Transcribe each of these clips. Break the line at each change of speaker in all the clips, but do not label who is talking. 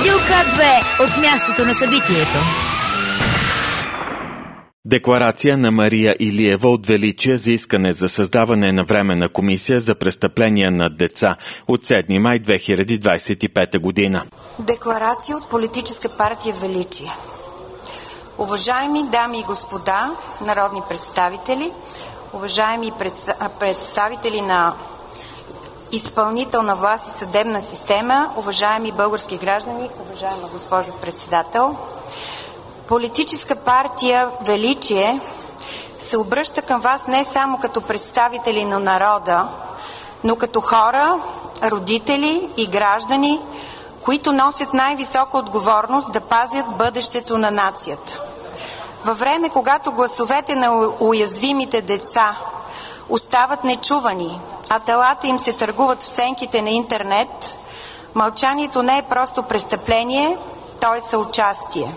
Радио К2 от мястото на събитието.
Декларация на Мария Илиева от Величие за искане за създаване на временна комисия за престъпления над деца от 7 май 2025 година.
Декларация от Политическа партия Величие. Уважаеми дами и господа народни представители, уважаеми представители на изпълнителна власт и съдебна система, уважаеми български граждани, уважаема госпожо председател, Политическа партия Величие се обръща към вас не само като представители на народа, но като хора, родители и граждани, които носят най-висока отговорност да пазят бъдещето на нацията. Във време, когато гласовете на уязвимите деца остават нечувани, а телата им се търгуват в сенките на интернет, мълчанието не е просто престъпление, то е съучастие.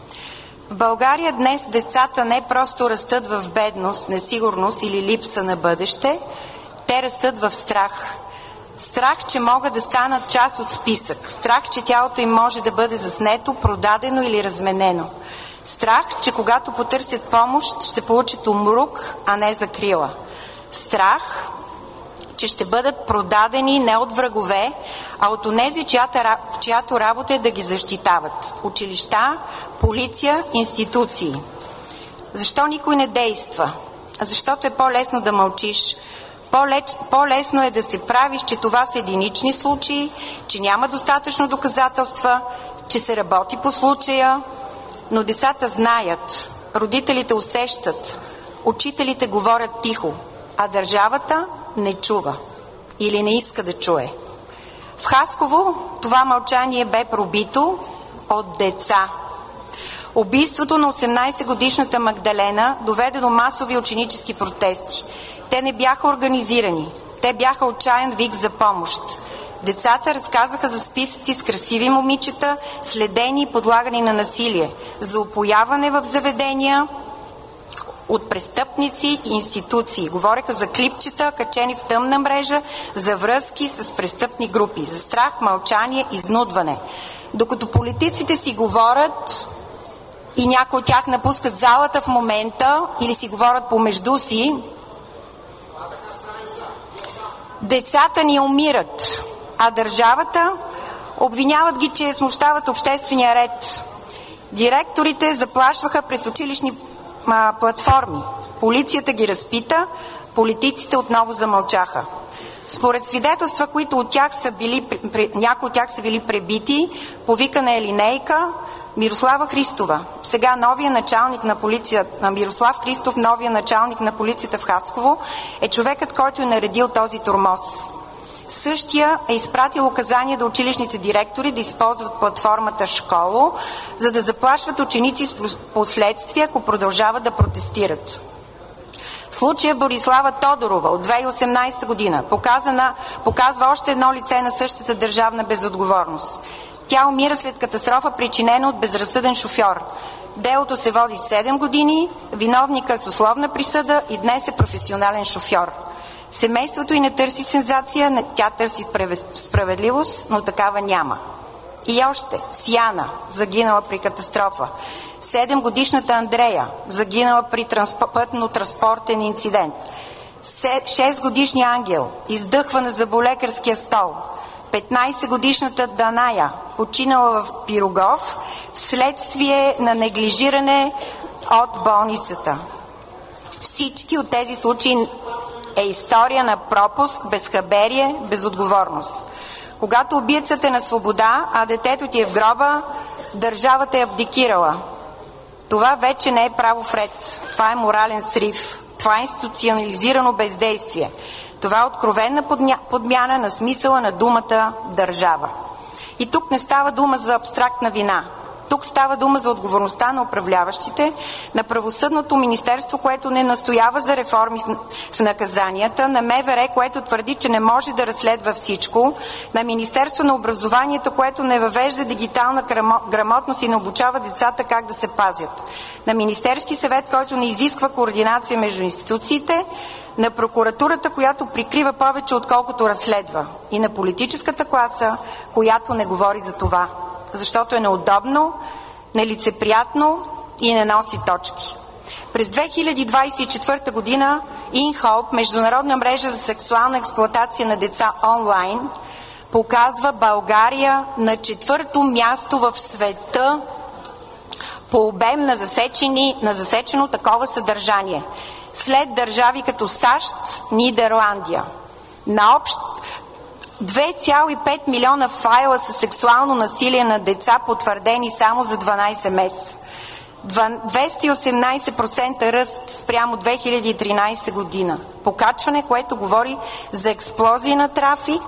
В България днес децата не просто растат в бедност, несигурност или липса на бъдеще, те растат в страх. Страх, че могат да станат част от списък. Страх, че тялото им може да бъде заснето, продадено или разменено. Страх, че когато потърсят помощ, ще получат умрук, а не закрила. Страх, че ще бъдат продадени не от врагове, а от онези, чиято работа е да ги защитават. Училища, полиция, институции. Защо никой не действа? Защото е по-лесно да мълчиш. По-лесно е да се правиш, че това са единични случаи, че няма достатъчно доказателства, че се работи по случая, но децата знаят, родителите усещат, учителите говорят тихо, а държавата не чува или не иска да чуе. В Хасково това мълчание бе пробито от деца. Убийството на 18-годишната Магдалена доведе до масови ученически протести. Те не бяха организирани. Те бяха отчаян вик за помощ. Децата разказаха за списъци с красиви момичета, следени и подлагани на насилие, за опояване в заведения от престъпници и институции. Говореха за клипчета, качени в тъмна мрежа, за връзки с престъпни групи, за страх, мълчание, изнудване. Докато политиците си говорят и някои от тях напускат залата в момента или си говорят помежду си, децата ни умират, а държавата обвиняват ги, че смущават обществения ред. Директорите заплашваха през училищни платформи. Полицията ги разпита, политиците отново замълчаха. Според свидетелства, които някои от тях са били пребити, повикана е линейка, Мирослава Христова. Сега новия началник на полицията, Мирослав Христов, новия началник на полицията в Хасково, е човекът, който е наредил този тормоз. Същия е изпратил указания до училищните директори да използват платформата Школо, за да заплашват ученици с последствия, ако продължават да протестират. Случая Борислава Тодорова от 2018 година показва още едно лице на същата държавна безотговорност. Тя умира след катастрофа, причинена от безразсъден шофьор. Делото се води 7 години, виновника с условна присъда и днес е професионален шофьор. Семейството й не търси сензация, тя търси справедливост, но такава няма. И още, Сияна, загинала при катастрофа. 7-годишната Андрея, загинала при пътно-транспортен инцидент. 6-годишния Ангел, издъхвана за болекарския стол. 15-годишната Даная, починала в Пирогов вследствие на неглижиране от болницата. Всички от тези случаи е история на пропуск, безхаберие, безотговорност. Когато убиецът е на свобода, а детето ти е в гроба, държавата е абдикирала. Това вече не е правов ред. Това е морален срив. Това е институционализирано бездействие. Това е откровена подмяна на смисъла на думата държава. И тук не става дума за абстрактна вина. Тук става дума за отговорността на управляващите, на правосъдното министерство, което не настоява за реформи в наказанията, на МВР, което твърди, че не може да разследва всичко, на Министерство на образованието, което не въвежда дигитална грамотност и не обучава децата как да се пазят, на Министерски съвет, който не изисква координация между институциите, на прокуратурата, която прикрива повече отколкото разследва, и на политическата класа, която не говори за това. защото е неудобно, нелицеприятно и не носи точки. През 2024 година InHope, международна мрежа за сексуална експлоатация на деца онлайн, показва България на 4-то място в света по обем на засечено такова съдържание, след държави като САЩ, Нидерландия. На общ 2,5 милиона файла със сексуално насилие на деца, потвърдени само за 12 месеца. 218% ръст спрямо 2013 година. Покачване, което говори за експлозия на трафик.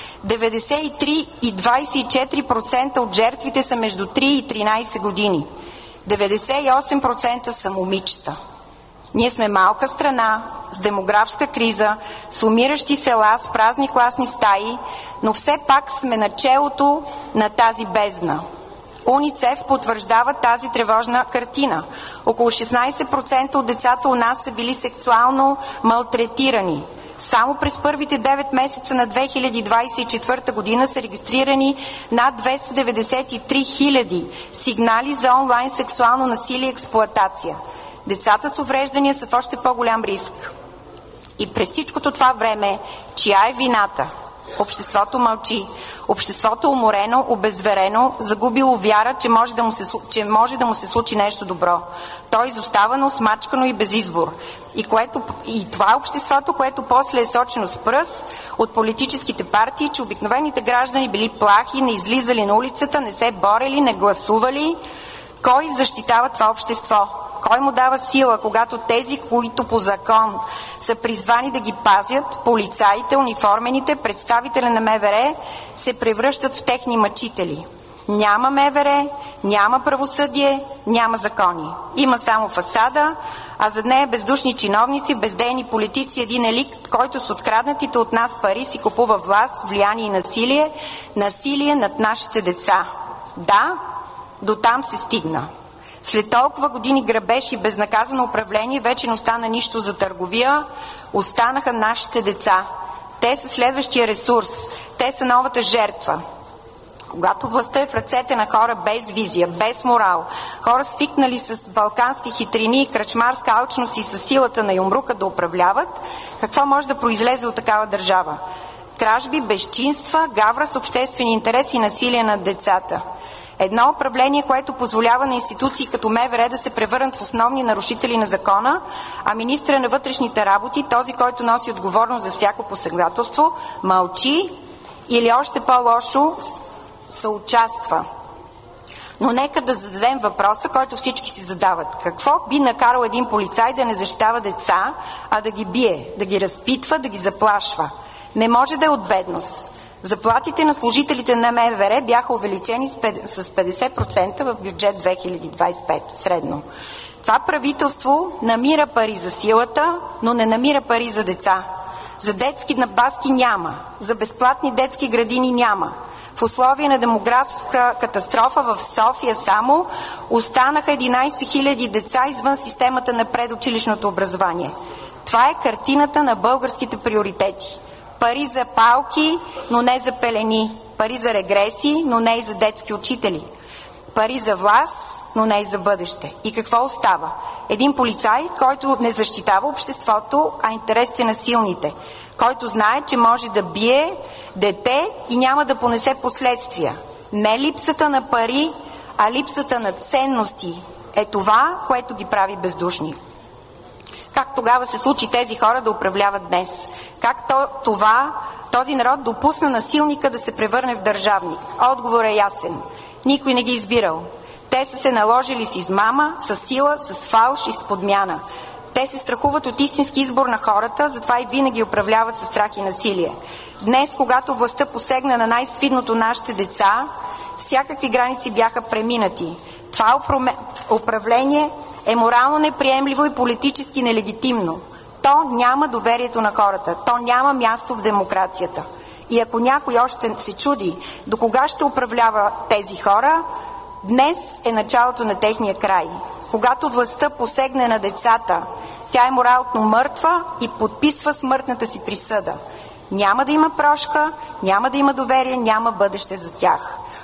93 и 24% от жертвите са между 3 и 13 години. 98% са момичета. Ние сме малка страна с демографска криза, с умиращи села, с празни класни стаи, но все пак сме начелото на тази бездна. УНИЦЕФ потвърждава тази тревожна картина. Около 16% от децата у нас са били сексуално малтретирани. Само през първите 9 месеца на 2024 година са регистрирани над 293 хиляди сигнали за онлайн сексуално насилие и експлоатация. Децата с увреждания са в още по-голям риск. И през всичкото това време, чия е вината? Обществото мълчи. Обществото уморено, обезверено, загубило вяра, че може да му се случи нещо добро. То е изоставано, смачкано и без избор. И това е обществото, което после е сочено с пръст от политическите партии, че обикновените граждани били плахи, не излизали на улицата, не се борели, не гласували. Кой защитава това общество? Кой му дава сила, когато тези, които по закон са призвани да ги пазят, полицаите, униформените, представители на МВР, се превръщат в техни мъчители? Няма МВР, няма правосъдие, няма закони. Има само фасада, а зад нея бездушни чиновници, бездейни политици, един елит, който с откраднатите от нас пари си купува власт, влияние и насилие над нашите деца. Да, дотам се стигна. След толкова години грабеж и безнаказано управление вече не остана нищо за търговия, останаха нашите деца. Те са следващия ресурс, те са новата жертва. Когато властта е в ръцете на хора без визия, без морал, хора свикнали с балкански хитрини, кръчмарска алчност и със силата на юмрука да управляват, какво може да произлезе от такава държава? Кражби, безчинства, гавра с обществени интереси и насилие над децата. Едно управление, което позволява на институции като МВР да се превърнат в основни нарушители на закона, а министъра на вътрешните работи, този, който носи отговорност за всяко посегателство, мълчи или още по-лошо съучаства. Но нека да зададем въпроса, който всички си задават. Какво би накарал един полицай да не защитава деца, а да ги бие, да ги разпитва, да ги заплашва? Не може да е от бедност. Заплатите на служителите на МВР бяха увеличени с 50% в бюджет 2025 средно. Това правителство намира пари за силата, но не намира пари за деца. За детски надбавки няма, за безплатни детски градини няма. В условия на демографска катастрофа в София само останаха 11 000 деца извън системата на предучилищното образование. Това е картината на българските приоритети. Пари за палки, но не за пелени. Пари за регреси, но не и за детски учители. Пари за власт, но не и за бъдеще. И какво остава? Един полицай, който не защитава обществото, а интересите на силните. Който знае, че може да бие дете и няма да понесе последствия. Не липсата на пари, а липсата на ценности е това, което ги прави бездушни. Как тогава се случи тези хора да управляват днес? Как този народ допусна насилника да се превърне в държавник? Отговорът е ясен. Никой не ги избирал. Те са се наложили с измама, с сила, с фалш и с подмяна. Те се страхуват от истински избор на хората, затова и винаги управляват със страх и насилие. Днес, когато властта посегна на най-свидното нашите деца, всякакви граници бяха преминати. Това управление е морално неприемливо и политически нелегитимно. То няма доверието на хората. То няма място в демокрацията. И ако някой още се чуди до кога ще управлява тези хора, днес е началото на техния край. Когато властта посегне на децата, тя е морално мъртва и подписва смъртната си присъда. Няма да има прошка, няма да има доверие, няма бъдеще за тях.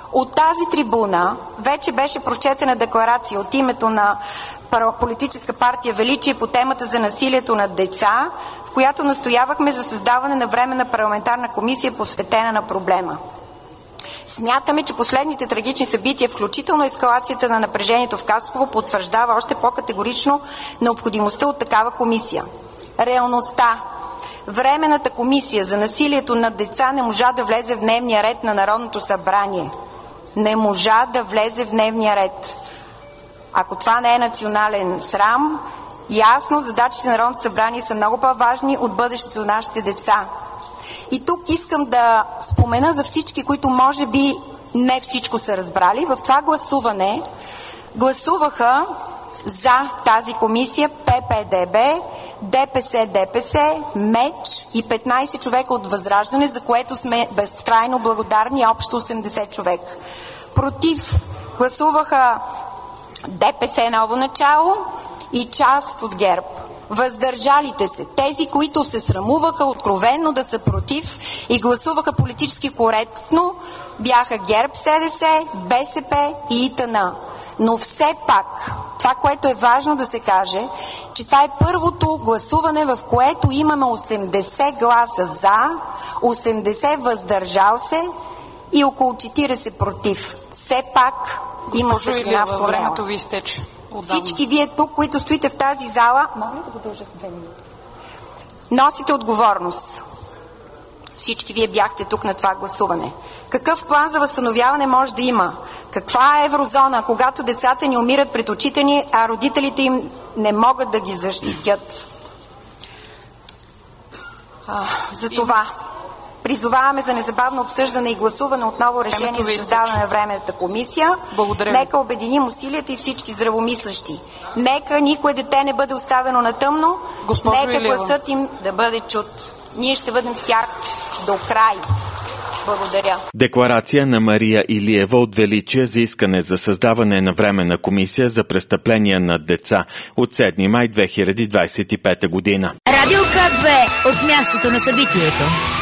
От тази трибуна вече беше прочетена декларация от името на Политическа партия Величие по темата за насилието над деца, в която настоявахме за създаване на временна парламентарна комисия, посветена на проблема. Смятаме, че последните трагични събития, включително ескалацията на напрежението в Хасково, потвърждава още по-категорично необходимостта от такава комисия. Реалността. Временната комисия за насилието над деца не можа да влезе в дневния ред на Народното събрание. Не можа да влезе в дневния ред. Ако това не е национален срам, ясно, задачите на Народното събрание са много по-важни от бъдещето на нашите деца. И тук искам да спомена за всички, които може би не всичко са разбрали. В това гласуване гласуваха за тази комисия ППДБ, ДПС, МЕЧ и 15 човека от Възраждане, за което сме безкрайно благодарни, общо 80 човека. Против гласуваха ДПС Ново начало и част от ГЕРБ. Въздържалите се, тези, които се срамуваха откровенно да са против и гласуваха политически коректно, бяха ГЕРБ, СДС, БСП и ИТН. Но все пак, това, което е важно да се каже, че това е първото гласуване, в което имаме 80 гласа за, 80 въздържал се и около 40 против. Все пак има светлина в тунела.
Времето ви изтече.
Всички вие тук, които стоите в тази зала, мога ли да го дължа с 2 минути? Носите отговорност. Всички вие бяхте тук на това гласуване. Какъв план за възстановяване може да има? Каква е еврозона, когато децата ни умират пред очите ни, а родителите им не могат да ги защитят? За това призоваваме за незабавно обсъждане и гласуване отново решение за създаване на временната комисия.
Благодаря.
Нека обединим усилията и всички здравомислещи. Нека никое дете не бъде оставено на тъмно. Нека гласът им да бъде чут. Ние ще бъдем с тях до край. Благодаря.
Декларация на Мария Илиева от Величие за искане за създаване на временна комисия за престъпления над деца от 7 май 2025 година.
Радио К2 от мястото на събитието.